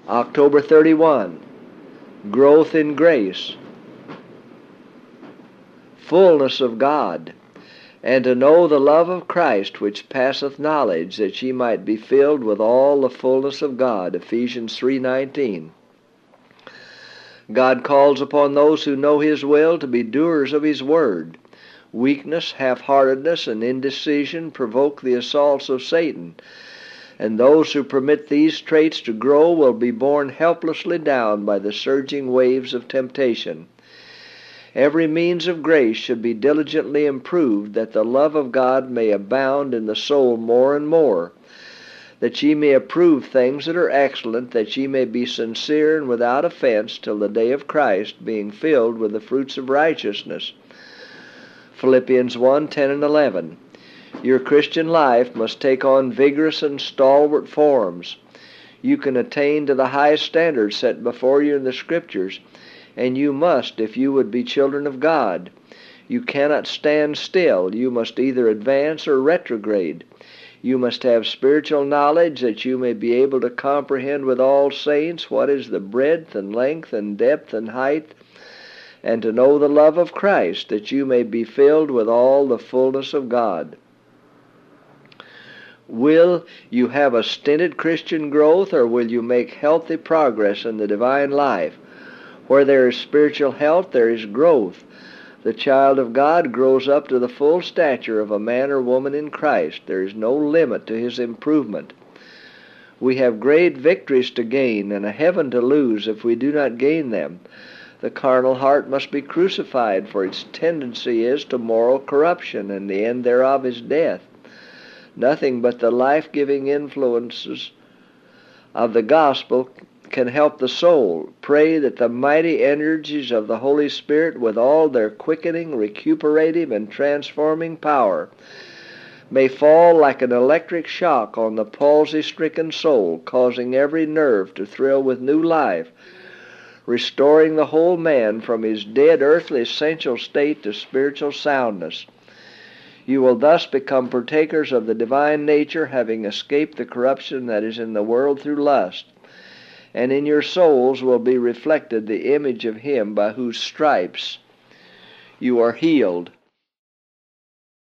October 31, growth in grace, fullness of God, and to know the love of Christ which passeth knowledge, that ye might be filled with all the fullness of God. Ephesians 3:19. God calls upon those who know His will to be doers of His word. Weakness, half-heartedness, and indecision provoke the assaults of Satan, and those who permit these traits to grow will be borne helplessly down by the surging waves of temptation. Every means of grace should be diligently improved, that the love of God may abound in the soul more and more, that ye may approve things that are excellent, that ye may be sincere and without offense till the day of Christ, being filled with the fruits of righteousness. Philippians 1:10 and 11. Your Christian life must take on vigorous and stalwart forms. You can attain to the highest standards set before you in the Scriptures, and you must if you would be children of God. You cannot stand still. You must either advance or retrograde. You must have spiritual knowledge, that you may be able to comprehend with all saints what is the breadth and length and depth and height, and to know the love of Christ, that you may be filled with all the fullness of God. Will you have a stinted Christian growth, or will you make healthy progress in the divine life? Where there is spiritual health, there is growth. The child of God grows up to the full stature of a man or woman in Christ. There is no limit to his improvement. We have great victories to gain and a heaven to lose if we do not gain them. The carnal heart must be crucified, for its tendency is to moral corruption, and the end thereof is death. Nothing but the life-giving influences of the gospel can help the soul. Pray that the mighty energies of the Holy Spirit, with all their quickening, recuperative, and transforming power, may fall like an electric shock on the palsy-stricken soul, causing every nerve to thrill with new life, restoring the whole man from his dead earthly essential state to spiritual soundness. You will thus become partakers of the divine nature, having escaped the corruption that is in the world through lust, and in your souls will be reflected the image of Him by whose stripes you are healed.